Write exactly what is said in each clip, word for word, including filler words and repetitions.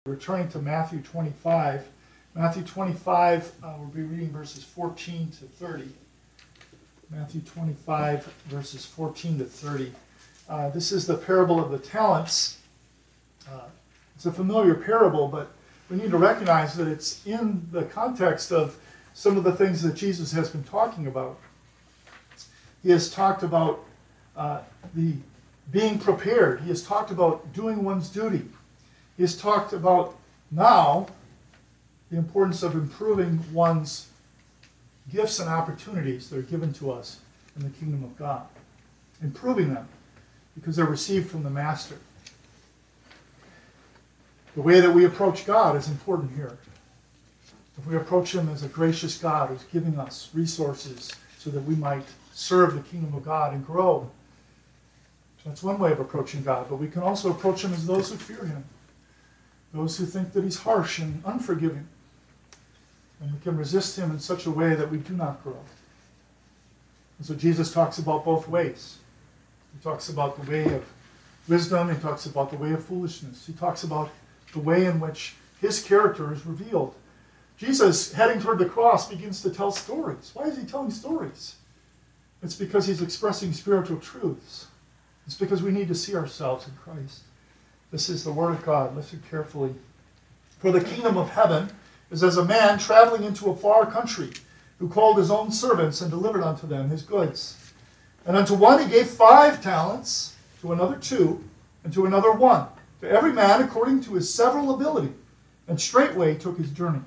We're turning to Matthew twenty-five. Matthew twenty-five, uh, we'll be reading verses fourteen to thirty. Matthew twenty-five, verses fourteen to thirty. Uh, this is the parable of the talents. Uh, it's a familiar parable, but we need to recognize that it's in the context of some of the things that Jesus has been talking about. He has talked about uh, the being prepared. He has talked about doing one's duty. He has talked about now the importance of improving one's gifts and opportunities that are given to us in the kingdom of God. Improving them because they're received from the Master. The way that we approach God is important here. If we approach Him as a gracious God who's giving us resources so that we might serve the kingdom of God and grow, that's one way of approaching God. But we can also approach Him as those who fear Him. Those who think that He's harsh and unforgiving. And we can resist Him in such a way that we do not grow. And so Jesus talks about both ways. He talks about the way of wisdom. He talks about the way of foolishness. He talks about the way in which His character is revealed. Jesus, heading toward the cross, begins to tell stories. Why is He telling stories? It's because He's expressing spiritual truths. It's because we need to see ourselves in Christ. This is the Word of God. Listen carefully. For the kingdom of heaven is as a man traveling into a far country, who called his own servants and delivered unto them his goods. And unto one he gave five talents, to another two, and to another one, to every man according to his several ability, and straightway took his journey.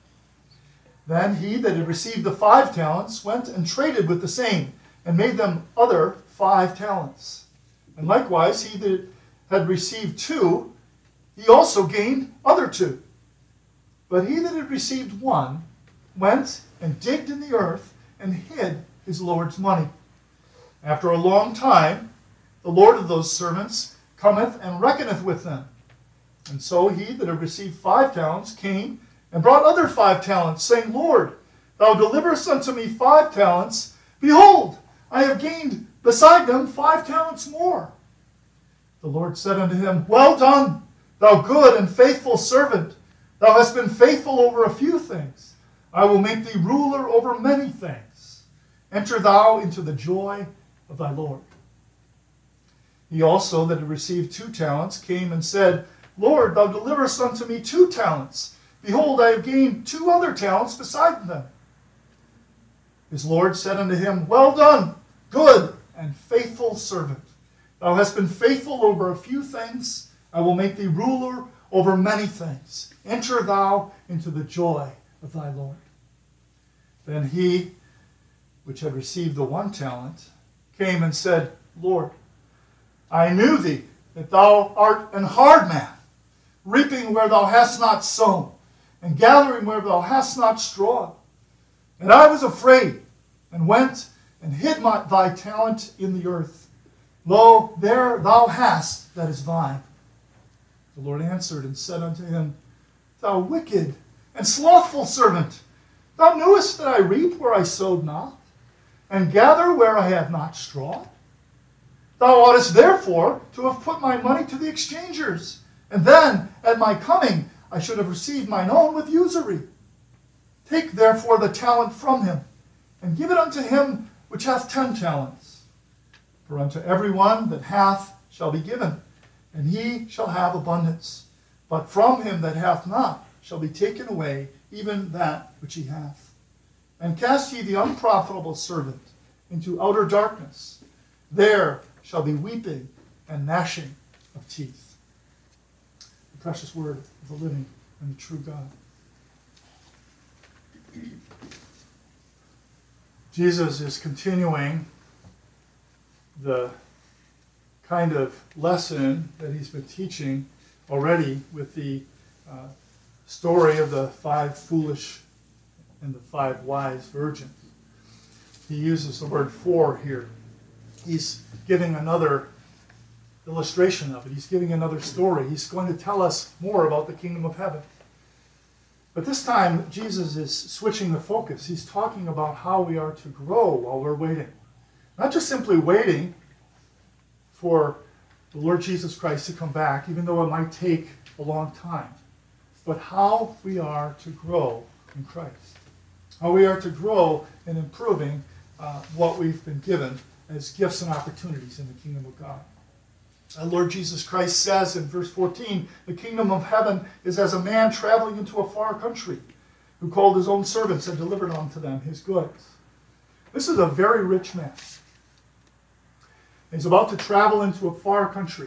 Then he that had received the five talents went and traded with the same, and made them other five talents. And likewise he that had received two, he also gained other two. But he that had received one went and digged in the earth and hid his Lord's money. After a long time, the Lord of those servants cometh and reckoneth with them. And so he that had received five talents came and brought other five talents, saying, Lord, thou deliverest unto me five talents. Behold, I have gained beside them five talents more. The Lord said unto him, Well done, thou good and faithful servant. Thou hast been faithful over a few things. I will make thee ruler over many things. Enter thou into the joy of thy Lord. He also that had received two talents came and said, Lord, thou deliverest unto me two talents. Behold, I have gained two other talents beside them. His Lord said unto him, Well done, good and faithful servant. Thou hast been faithful over a few things. I will make thee ruler over many things. Enter thou into the joy of thy Lord. Then he, which had received the one talent, came and said, Lord, I knew thee, that thou art an hard man, reaping where thou hast not sown, and gathering where thou hast not strawed. And I was afraid, and went and hid my, thy talent in the earth. Lo, there thou hast that is thine. The Lord answered and said unto him, Thou wicked and slothful servant, thou knewest that I reap where I sowed not, and gather where I have not strawed. Thou oughtest therefore to have put my money to the exchangers, and then at my coming I should have received mine own with usury. Take therefore the talent from him, and give it unto him which hath ten talents. For unto every one that hath shall be given, and he shall have abundance. But from him that hath not shall be taken away even that which he hath. And cast ye the unprofitable servant into outer darkness. There shall be weeping and gnashing of teeth. The precious word of the living and the true God. Jesus is continuing the kind of lesson that he's been teaching already with the uh, story of the five foolish and the five wise virgins. He uses the word for here. He's giving another illustration of it. He's giving another story. He's going to tell us more about the kingdom of heaven. But this time, Jesus is switching the focus. He's talking about how we are to grow while we're waiting. Not just simply waiting for the Lord Jesus Christ to come back, even though it might take a long time. but how we are to grow in Christ. How we are to grow in improving uh, what we've been given as gifts and opportunities in the kingdom of God. Our Lord Jesus Christ says in verse fourteen, the kingdom of heaven is as a man traveling into a far country, who called his own servants and delivered unto them his goods. This is a very rich man. He's about to travel into a far country.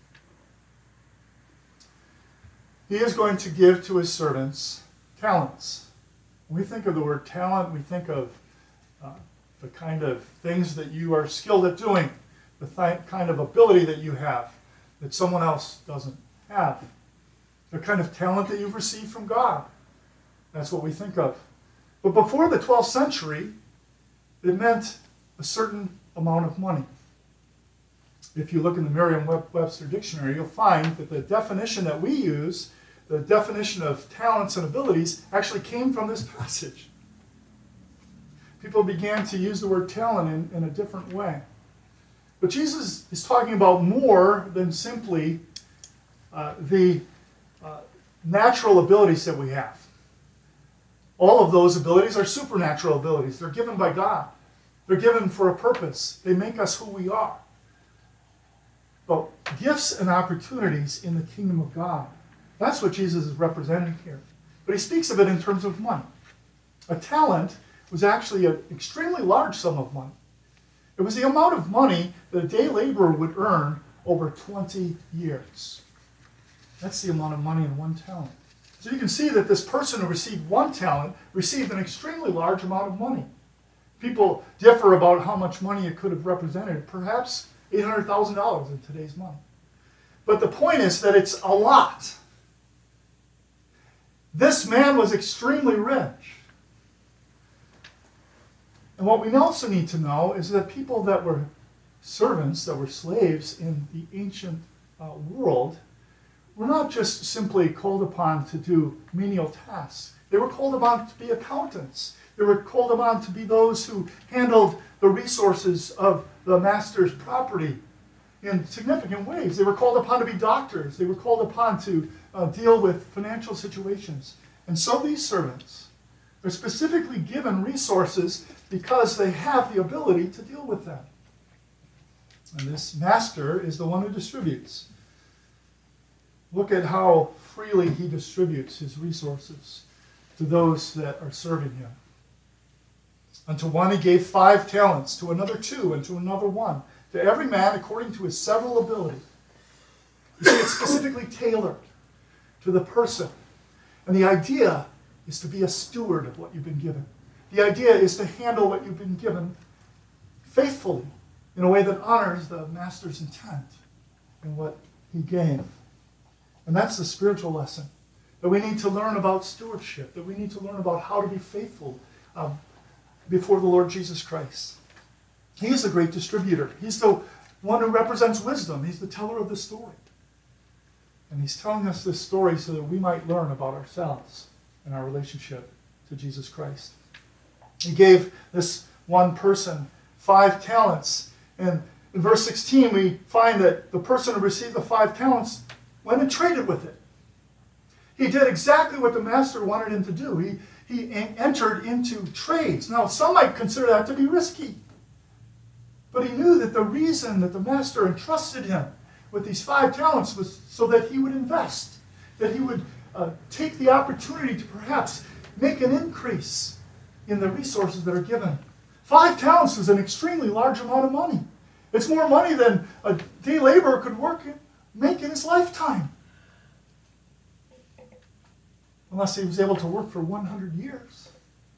He is going to give to his servants talents. When we think of the word talent, we think of uh, the kind of things that you are skilled at doing, the th- kind of ability that you have that someone else doesn't have, the kind of talent that you've received from God. That's what we think of. But before the twelfth century, it meant a certain amount of money. If you look in the Merriam-Webster dictionary, you'll find that the definition that we use, the definition of talents and abilities, actually came from this passage. People began to use the word talent in, in a different way. But Jesus is talking about more than simply uh, the uh, natural abilities that we have. All of those abilities are supernatural abilities. They're given by God. They're given for a purpose. They make us who we are. But gifts and opportunities in the kingdom of God, that's what Jesus is representing here. But he speaks of it in terms of money. A talent was actually an extremely large sum of money. It was the amount of money that a day laborer would earn over twenty years. That's the amount of money in one talent. So you can see that this person who received one talent received an extremely large amount of money. People differ about how much money it could have represented. Perhaps eight hundred thousand dollars in today's money. But the point is that it's a lot. This man was extremely rich. And what we also need to know is that people that were servants, that were slaves in the ancient uh, world, were not just simply called upon to do menial tasks. They were called upon to be accountants. They were called upon to be those who handled the resources of the master's property in significant ways. They were called upon to be doctors. They were called upon to uh, deal with financial situations. And so these servants are specifically given resources because they have the ability to deal with them. And this master is the one who distributes. Look at how freely he distributes his resources to those that are serving him. Unto one he gave five talents, to another two, and to another one, to every man according to his several ability. You see, it's specifically tailored to the person. And the idea is to be a steward of what you've been given. The idea is to handle what you've been given faithfully, in a way that honors the master's intent and what he gave. And that's the spiritual lesson, that we need to learn about stewardship, that we need to learn about how to be faithful um, before the Lord Jesus Christ. He is the great distributor. He's the one who represents wisdom. He's the teller of the story. And he's telling us this story so that we might learn about ourselves and our relationship to Jesus Christ. He gave this one person five talents. And in verse sixteen, we find that the person who received the five talents went and traded with it. He did exactly what the master wanted him to do. He, he entered into trades. Now, some might consider that to be risky. But he knew that the reason that the master entrusted him with these five talents was so that he would invest, that he would uh, take the opportunity to perhaps make an increase in the resources that are given. Five talents is an extremely large amount of money. It's more money than a day laborer could work in, make in his lifetime. Unless he was able to work for one hundred years.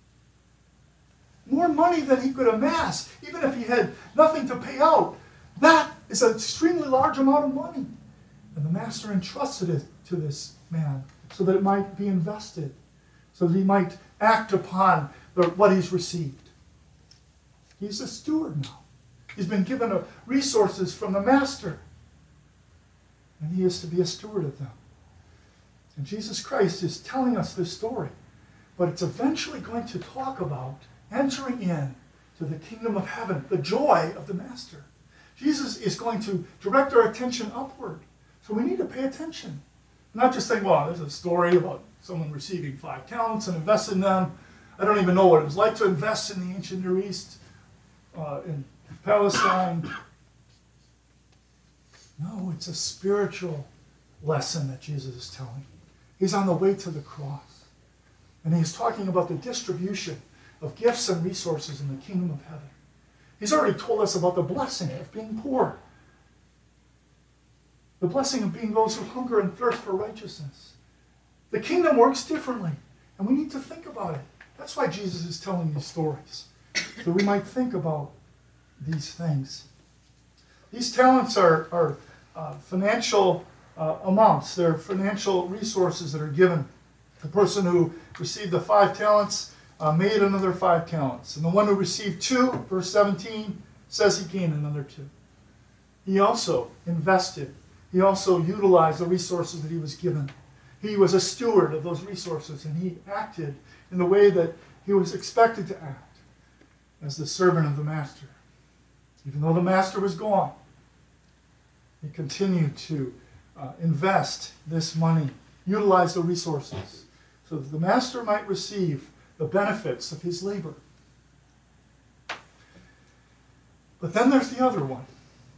More money than he could amass, even if he had nothing to pay out. That is an extremely large amount of money. And the master entrusted it to this man so that it might be invested, so that he might act upon the, what he's received. He's a steward now. He's been given a, resources from the master. And he is to be a steward of them. And Jesus Christ is telling us this story. But it's eventually going to talk about entering in to the kingdom of heaven, the joy of the master. Jesus is going to direct our attention upward. So we need to pay attention. Not just saying, well, there's a story about someone receiving five talents and investing them. I don't even know what it was like to invest in the ancient Near East, uh, in Palestine. No, it's a spiritual lesson that Jesus is telling. He's on the way to the cross. And he's talking about the distribution of gifts and resources in the kingdom of heaven. He's already told us about the blessing of being poor. The blessing of being those who hunger and thirst for righteousness. The kingdom works differently, and we need to think about it. That's why Jesus is telling these stories, so we might think about these things. These talents are, are uh, financial uh, amounts. They're financial resources that are given. The person who received the five talents uh, made another five talents. And the one who received two, verse seventeen, says he gained another two. He also invested. He also utilized the resources that he was given. He was a steward of those resources, and he acted in the way that he was expected to act as the servant of the master. Even though the master was gone, he continued to uh, invest this money, utilize the resources, so that the master might receive the benefits of his labor. But then there's the other one.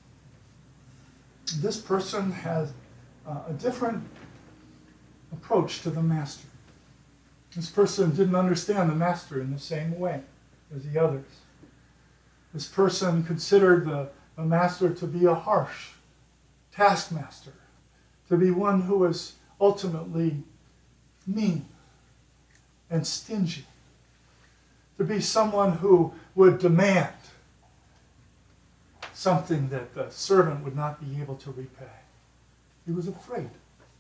This person has uh, a different approach to the master. This person didn't understand the master in the same way as the others. This person considered the, the master to be a harsh taskmaster, to be one who was ultimately mean and stingy, to be someone who would demand something that the servant would not be able to repay. He was afraid.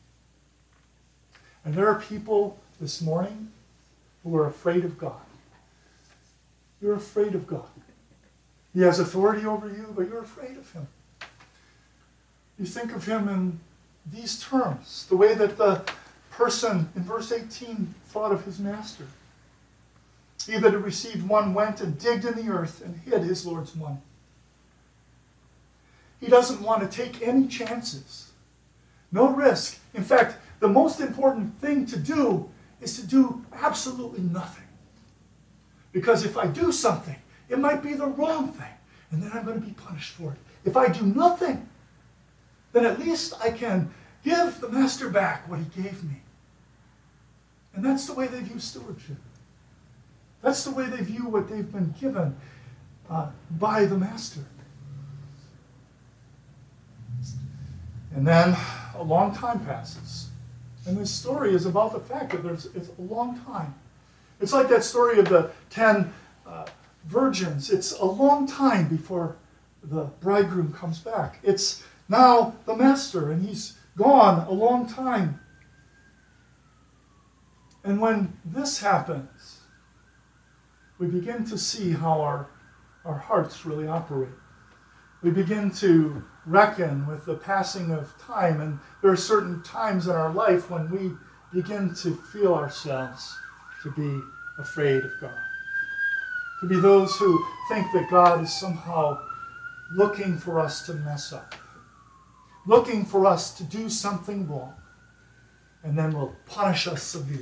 And there are people this morning who are afraid of God. You're afraid of God. He has authority over you, but you're afraid of him. You think of him in these terms, the way that the person in verse eighteen thought of his master. He that had received one went and digged in the earth and hid his Lord's money. He doesn't want to take any chances. No risk. In fact, the most important thing to do is to do absolutely nothing. Because if I do something, it might be the wrong thing, and then I'm going to be punished for it. If I do nothing, then at least I can give the master back what he gave me. And that's the way they view stewardship. That's the way they view what they've been given uh, by the master. And then a long time passes. And this story is about the fact that there's it's a long time. It's like that story of the ten uh, virgins. It's a long time before the bridegroom comes back. It's now the master, and he's gone a long time. And when this happens, we begin to see how our, our hearts really operate. We begin to reckon with the passing of time, and there are certain times in our life when we begin to feel ourselves to be afraid of God. To be those who think that God is somehow looking for us to mess up, looking for us to do something wrong, and then will punish us severely.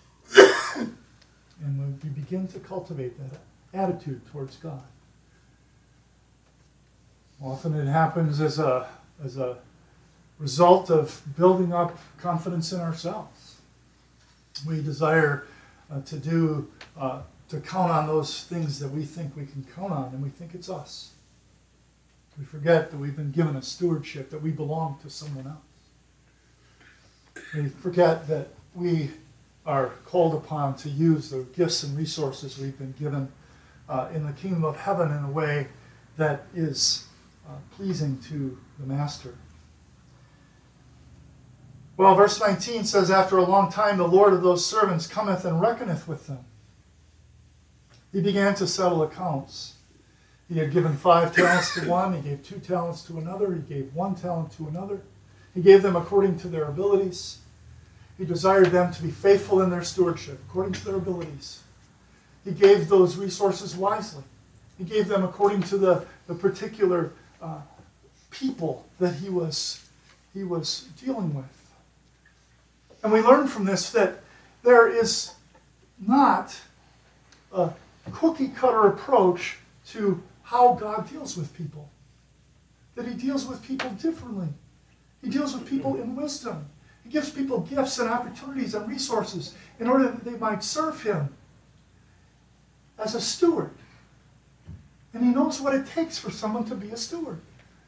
And when we begin to cultivate that attitude towards God. Often it happens as a, as a result of building up confidence in ourselves. We desire uh, to do, uh, to count on those things that we think we can count on, and we think it's us. We forget that we've been given a stewardship, that we belong to someone else. We forget that we are called upon to use the gifts and resources we've been given uh, in the kingdom of heaven in a way that is uh, pleasing to the master. Well, verse nineteen says, after a long time the Lord of those servants cometh and reckoneth with them. He began to settle accounts. He had given five talents to one, he gave two talents to another, he gave one talent to another. He gave them according to their abilities. He desired them to be faithful in their stewardship, according to their abilities. He gave those resources wisely. He gave them according to the, the particular uh, people that he was, he was dealing with. And we learn from this that there is not a cookie-cutter approach to how God deals with people. That he deals with people differently. He deals with people in wisdom. He gives people gifts and opportunities and resources in order that they might serve him as a steward. And he knows what it takes for someone to be a steward.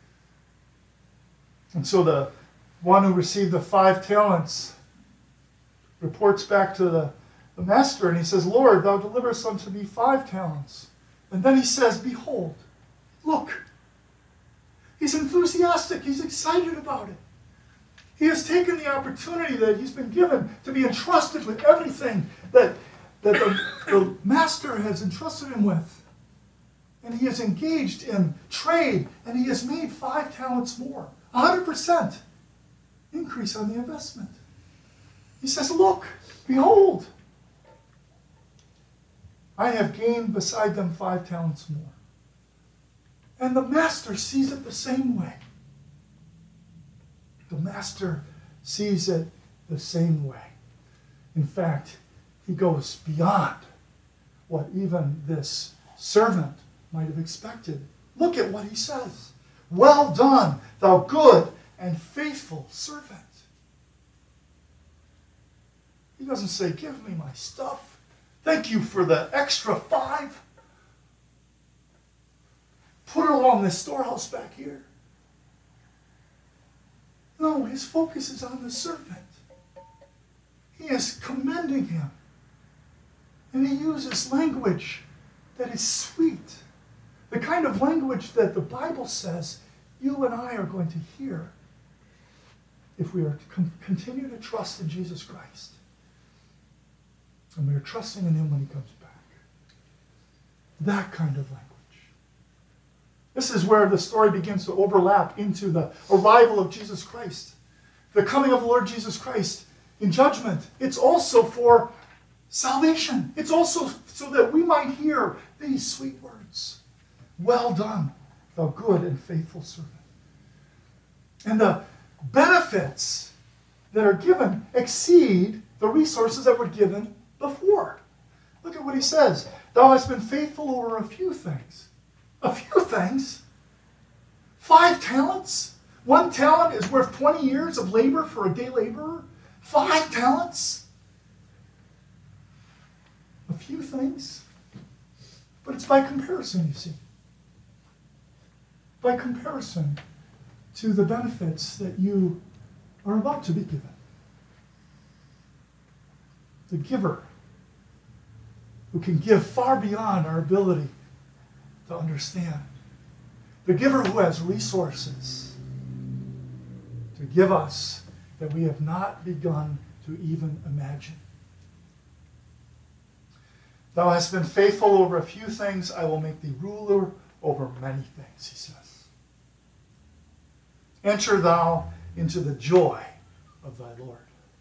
And so the one who received the five talents reports back to the, the master, and he says, Lord, thou deliverest unto me five talents. And then he says, behold, look. He's enthusiastic. He's excited about it. He has taken the opportunity that he's been given to be entrusted with everything that, that the, the master has entrusted him with. And he is engaged in trade, and he has made five talents more. one hundred percent increase on the investment. He says, look, behold, I have gained beside them five talents more. And the master sees it the same way. The master sees it the same way. In fact, he goes beyond what even this servant might have expected. Look at what he says. Well done, thou good and faithful servant. He doesn't say, give me my stuff. Thank you for the extra five. Put it along this storehouse back here. No, his focus is on the servant. He is commending him. And he uses language that is sweet. The kind of language that the Bible says you and I are going to hear if we are to con- continue to trust in Jesus Christ. And we are trusting in him when he comes back. That kind of language. This is where the story begins to overlap into the arrival of Jesus Christ. The coming of the Lord Jesus Christ in judgment. It's also for salvation. It's also so that we might hear these sweet words. Well done, thou good and faithful servant. And the benefits that are given exceed the resources that were given before. Look at what he says. Thou hast been faithful over a few things. A few things? Five talents? One talent is worth twenty years of labor for a day laborer? Five talents? A few things? But it's by comparison, you see. By comparison to the benefits that you are about to be given. The giver who can give far beyond our ability to understand. The giver who has resources to give us that we have not begun to even imagine. Thou hast been faithful over a few things, I will make thee ruler over many things, he says. Enter thou into the joy of thy Lord.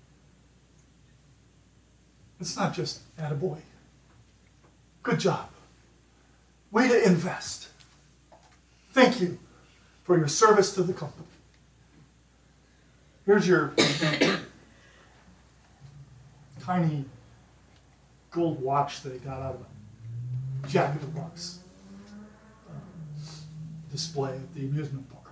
It's not just attaboy. Good job. Way to invest. Thank you for your service to the company. Here's your tiny gold watch that I got out of a Jack in the Box um, display at the amusement park.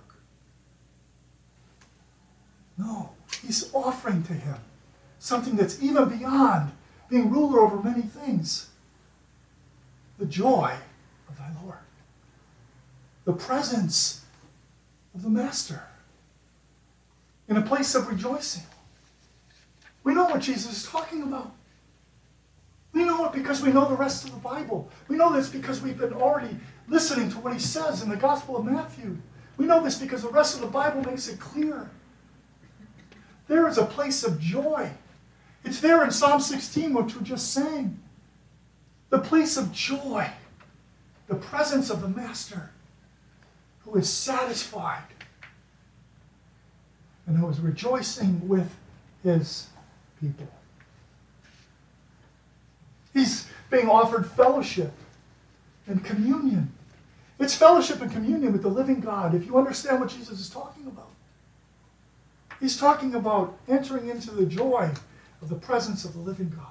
No, he's offering to him something that's even beyond being ruler over many things. The joy of thy Lord. The presence of the Master. In a place of rejoicing. We know what Jesus is talking about. We know it because we know the rest of the Bible. We know this because we've been already listening to what he says in the Gospel of Matthew. We know this because the rest of the Bible makes it clear. There is a place of joy. It's there in Psalm sixteen, which we just sang. The place of joy. The presence of the Master who is satisfied and who is rejoicing with his people. He's being offered fellowship and communion. It's fellowship and communion with the living God, if you understand what Jesus is talking about. He's talking about entering into the joy of the presence of the living God.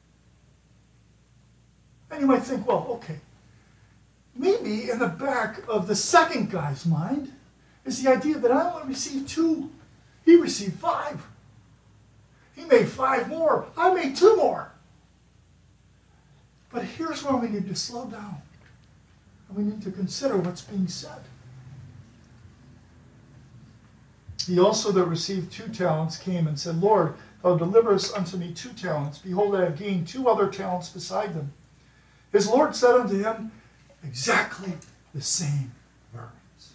And you might think, well, okay, maybe in the back of the second guy's mind is the idea that I only received two. He received five. He made five more. I made two more. But here's where we need to slow down. And we need to consider what's being said. He also that received two talents came and said, Lord, thou deliverest unto me two talents. Behold, I have gained two other talents beside them. His Lord said unto him exactly the same words.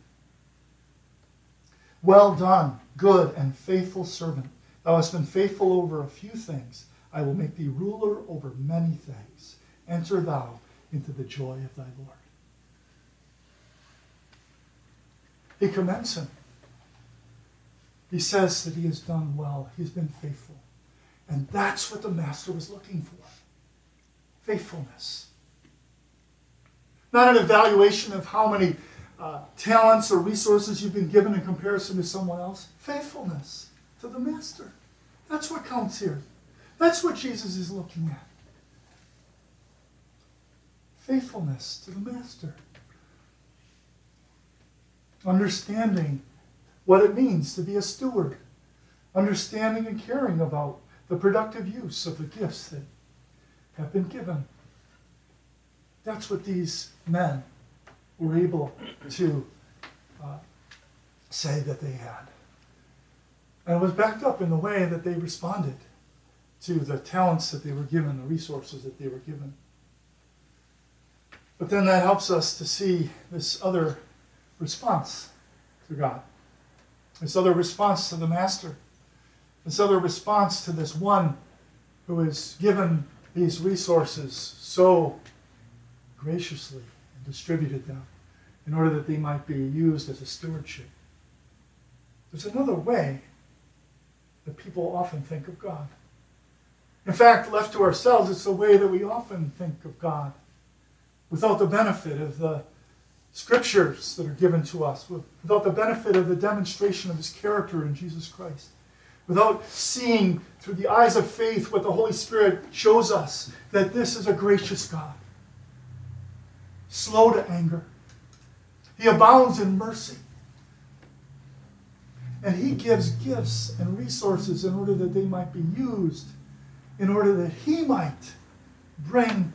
Well done, good and faithful servant. Thou hast been faithful over a few things. I will make thee ruler over many things. Enter thou into the joy of thy Lord. He commends him. He says that he has done well. He's been faithful. And that's what the master was looking for. Faithfulness. Not an evaluation of how many uh, talents or resources you've been given in comparison to someone else. Faithfulness to the master. That's what counts here. That's what Jesus is looking at. Faithfulness to the master. Understanding what it means to be a steward. Understanding and caring about the productive use of the gifts that have been given. That's what these men were able to uh, say that they had. And it was backed up in the way that they responded to the talents that they were given, the resources that they were given. But then that helps us to see this other response to God. This other response to the master. This other response to this one who is given these resources so graciously and distributed them in order that they might be used as a stewardship. There's another way that people often think of God. In fact, left to ourselves, it's the way that we often think of God, without the benefit of the scriptures that are given to us, without the benefit of the demonstration of his character in Jesus Christ, without seeing through the eyes of faith what the Holy Spirit shows us, that this is a gracious God, slow to anger. He abounds in mercy. And he gives gifts and resources in order that they might be used, in order that he might bring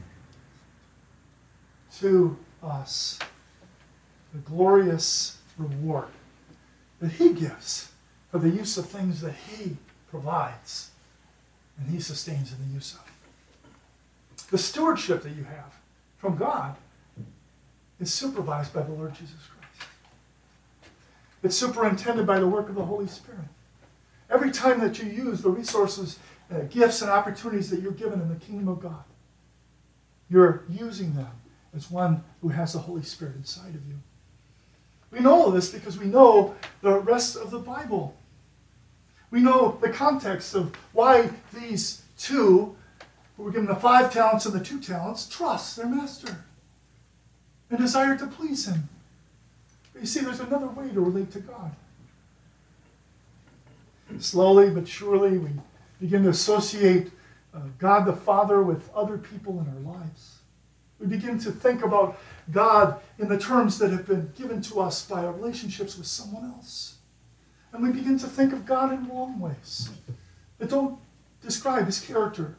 to us the glorious reward that he gives for the use of things that he provides and he sustains in the use of. The stewardship that you have from God is supervised by the Lord Jesus Christ. It's superintended by the work of the Holy Spirit. Every time that you use the resources, uh, gifts, and opportunities that you're given in the kingdom of God, you're using them as one who has the Holy Spirit inside of you. We know this because we know the rest of the Bible. We know the context of why these two, who were given the five talents and the two talents, trust their master and desire to please him. But you see, there's another way to relate to God. Slowly but surely, we begin to associate uh, God the Father with other people in our lives. We begin to think about God in the terms that have been given to us by our relationships with someone else. And we begin to think of God in wrong ways that don't describe his character.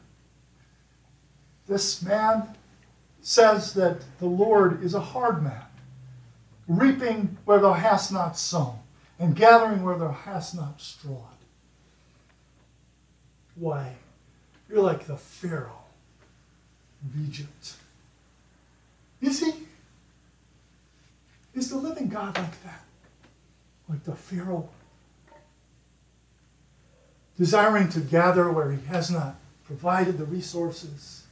This man says that the Lord is a hard man, reaping where thou hast not sown, and gathering where thou hast not strawed. Why, you're like the Pharaoh of Egypt. Is he? Is the living God like that? Like the Pharaoh? Desiring to gather where he has not provided the resources?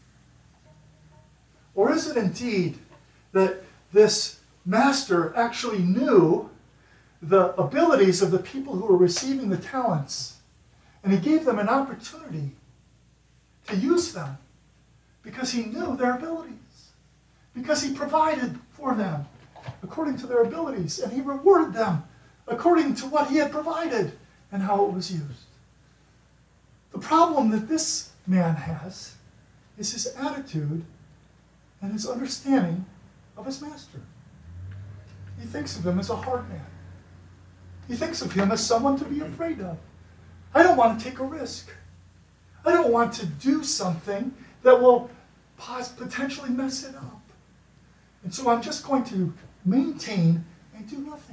Or is it indeed that this master actually knew the abilities of the people who were receiving the talents, and he gave them an opportunity to use them because he knew their abilities? Because he provided for them according to their abilities, and he rewarded them according to what he had provided and how it was used. The problem that this man has is his attitude and his understanding of his master. He thinks of him as a hard man. He thinks of him as someone to be afraid of. I don't want to take a risk. I don't want to do something that will potentially mess it up. And so I'm just going to maintain and do nothing.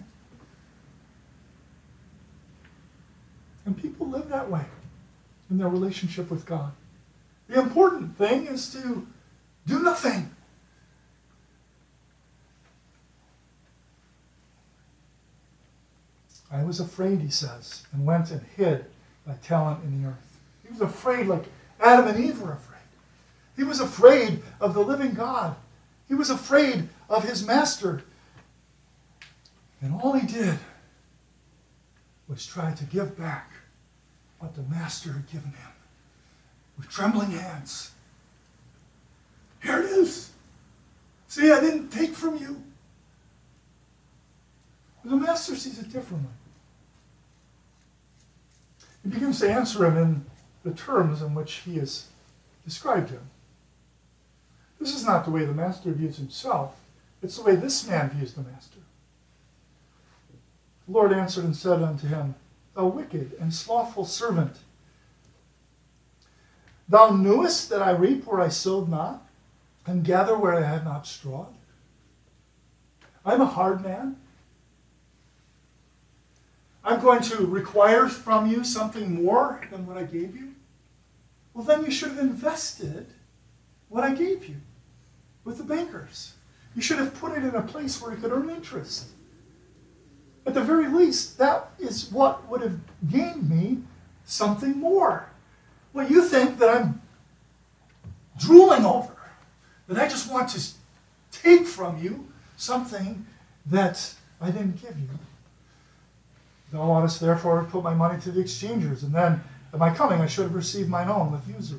And people live that way in their relationship with God. The important thing is to do nothing. I was afraid, he says, and went and hid my talent in the earth. He was afraid like Adam and Eve were afraid. He was afraid of the living God. He was afraid of his master. And all he did was try to give back what the master had given him with trembling hands. Here it is. See, I didn't take from you. The master sees it differently. He begins to answer him in the terms in which he has described him. This is not the way the master views himself. It's the way this man views the master. The Lord answered and said unto him, Thou wicked and slothful servant, thou knewest that I reap where I sowed not, and gather where I had not strawed. I'm a hard man. I'm going to require from you something more than what I gave you. Well, then you should have invested what I gave you with the bankers. You should have put it in a place where it could earn interest. At the very least, that is what would have gained me something more. Well, you think that I'm drooling over, that I just want to take from you something that I didn't give you. Thou oughtest therefore to put my money to the exchangers, and then at my coming I should have received mine own with usury.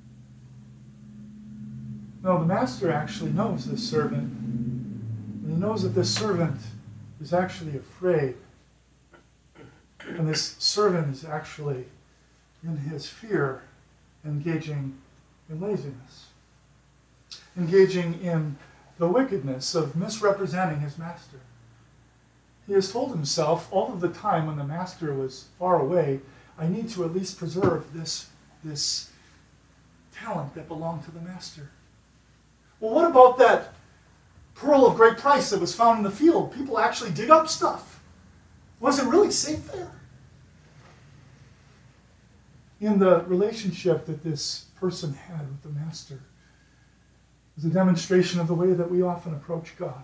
No, the master actually knows this servant, and he knows that this servant is actually afraid. And this servant is actually, in his fear, engaging in laziness, engaging in the wickedness of misrepresenting his master. He has told himself all of the time when the master was far away, I need to at least preserve this, this talent that belonged to the master. Well, what about that pearl of great price that was found in the field? People actually dig up stuff. Was it really safe there? In the relationship that this person had with the master is a demonstration of the way that we often approach God.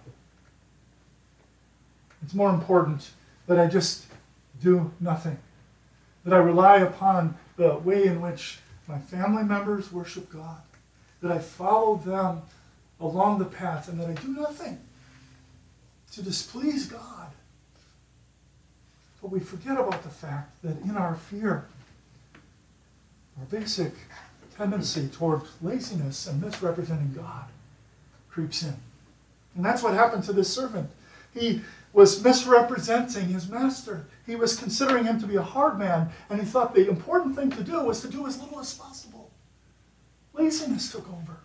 It's more important that I just do nothing, that I rely upon the way in which my family members worship God, that I follow them along the path, and that I do nothing to displease God. But we forget about the fact that in our fear, our basic tendency toward laziness and misrepresenting God creeps in. And that's what happened to this servant. He was misrepresenting his master. He was considering him to be a hard man, and he thought the important thing to do was to do as little as possible. Laziness took over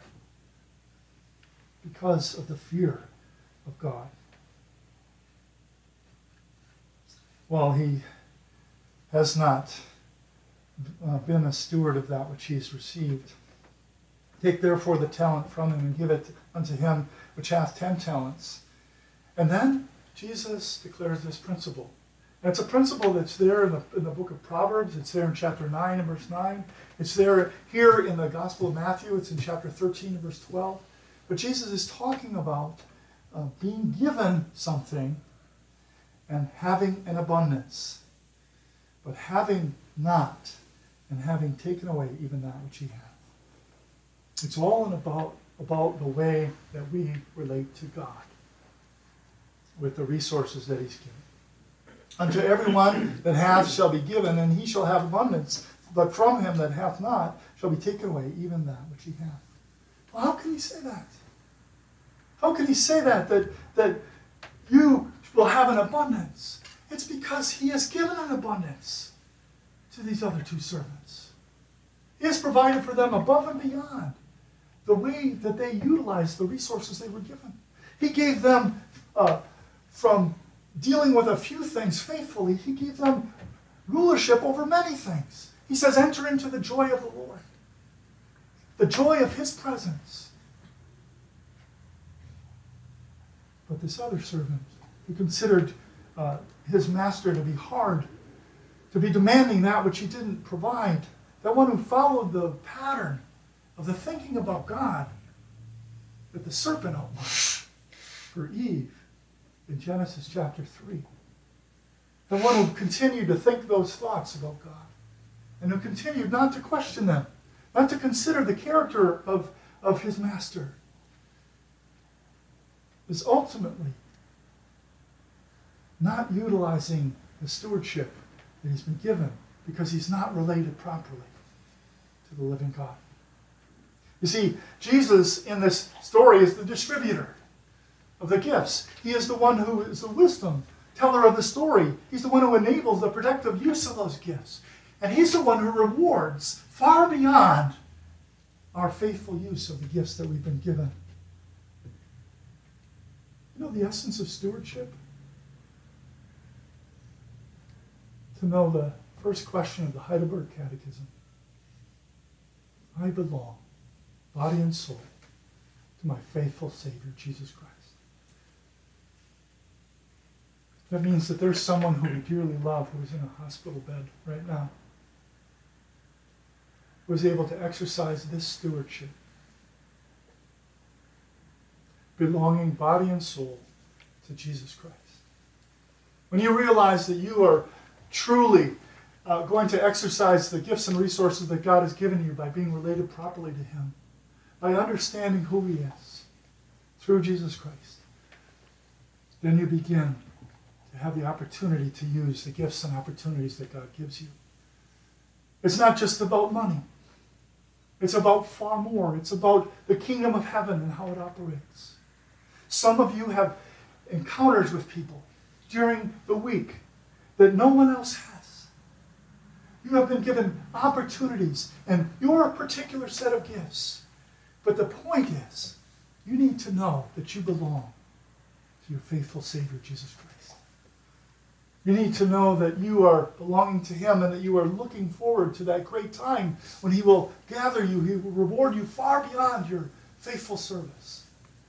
because of the fear of God. Well, he has not uh, been a steward of that which he has received. Take therefore the talent from him and give it unto him which hath ten talents. And then Jesus declares this principle. And it's a principle that's there in the, in the book of Proverbs. It's there in chapter nine and verse nine. It's there here in the Gospel of Matthew. It's in chapter thirteen and verse twelve. But Jesus is talking about uh, being given something and having an abundance, but having not and having taken away even that which he hath. It's all in about, about the way that we relate to God with the resources that he's given. Unto everyone that hath shall be given, and he shall have abundance. But from him that hath not shall be taken away even that which he hath. Well, how can he say that? How can he say that, that, that you will have an abundance? It's because he has given an abundance to these other two servants. He has provided for them above and beyond the way that they utilized the resources they were given. He gave them, uh, from dealing with a few things faithfully, he gave them rulership over many things. He says, enter into the joy of the Lord, the joy of his presence. But this other servant, who considered uh, his master to be hard, to be demanding that which he didn't provide, that one who followed the pattern of the thinking about God that the serpent outlined for Eve in Genesis chapter three. The one who continued to think those thoughts about God and who continued not to question them, not to consider the character of, of his master, is ultimately not utilizing the stewardship that he's been given because he's not related properly to the living God. You see, Jesus in this story is the distributor of the gifts. He is the one who is the wisdom teller of the story. He's the one who enables the productive use of those gifts. And he's the one who rewards far beyond our faithful use of the gifts that we've been given. You know the essence of stewardship? To know the first question of the Heidelberg Catechism. I belong, body and soul, to my faithful Savior, Jesus Christ. That means that there's someone who we dearly love who is in a hospital bed right now, who is able to exercise this stewardship, belonging body and soul to Jesus Christ. When you realize that you are truly uh, going to exercise the gifts and resources that God has given you by being related properly to him, by understanding who he is through Jesus Christ, then you begin to have the opportunity to use the gifts and opportunities that God gives you. It's not just about money. It's about far more. It's about the kingdom of heaven and how it operates. Some of you have encounters with people during the week that no one else has. You have been given opportunities and your particular set of gifts. But the point is, you need to know that you belong to your faithful Savior, Jesus Christ. You need to know that you are belonging to him and that you are looking forward to that great time when he will gather you, he will reward you far beyond your faithful service.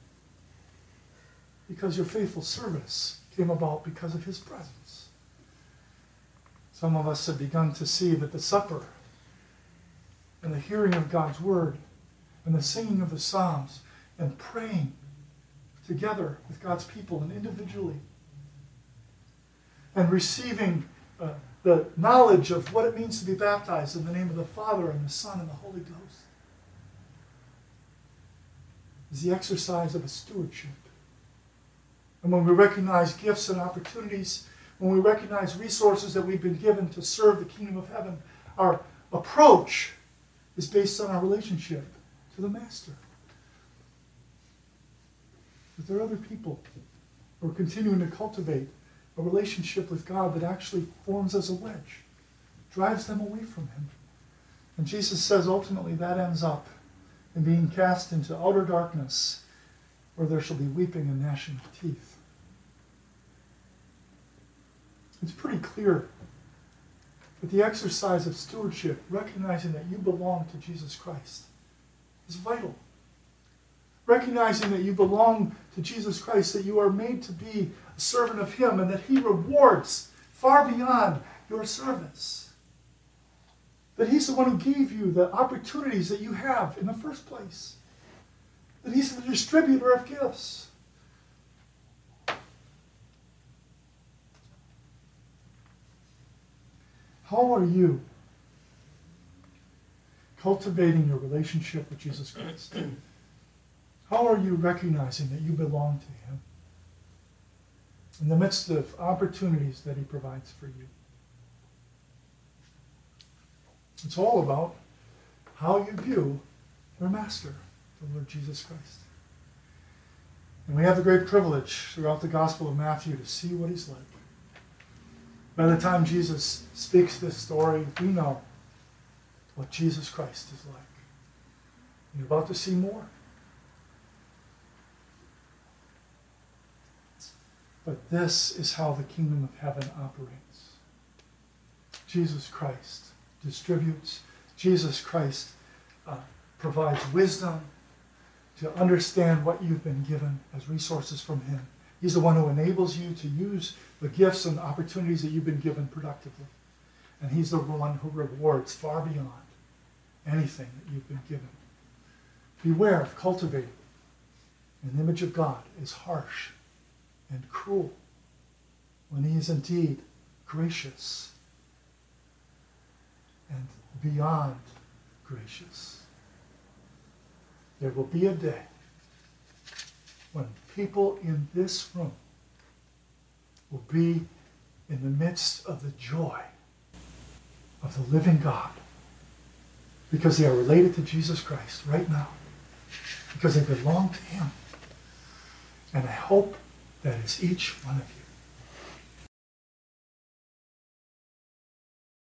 Because your faithful service came about because of his presence. Some of us have begun to see that the supper and the hearing of God's word and the singing of the Psalms and praying together with God's people and individually and receiving uh, the knowledge of what it means to be baptized in the name of the Father and the Son and the Holy Ghost is the exercise of a stewardship. And when we recognize gifts and opportunities, when we recognize resources that we've been given to serve the kingdom of heaven, our approach is based on our relationship to the Master. But there are other people who are continuing to cultivate a relationship with God that actually forms as a wedge, drives them away from him. And Jesus says ultimately that ends up in being cast into outer darkness where there shall be weeping and gnashing of teeth. It's pretty clear that the exercise of stewardship, recognizing that you belong to Jesus Christ, is vital. Recognizing that you belong to Jesus Christ, that you are made to be a servant of him, and that he rewards far beyond your service. That he's the one who gave you the opportunities that you have in the first place. That he's the distributor of gifts. How are you cultivating your relationship with Jesus Christ? How are you recognizing that you belong to him in the midst of opportunities that he provides for you? It's all about how you view your master, the Lord Jesus Christ. And we have the great privilege throughout the Gospel of Matthew to see what he's like. By the time Jesus speaks this story, we know what Jesus Christ is like. You're about to see more. But this is how the kingdom of heaven operates. Jesus Christ distributes. Jesus Christ uh, provides wisdom to understand what you've been given as resources from him. He's the one who enables you to use the gifts and opportunities that you've been given productively. And he's the one who rewards far beyond anything that you've been given. Beware of cultivating an image of God is harsh and cruel when he is indeed gracious and beyond gracious. There will be a day when people in this room will be in the midst of the joy of the living God because they are related to Jesus Christ right now, because they belong to him. And I hope that is each one of you.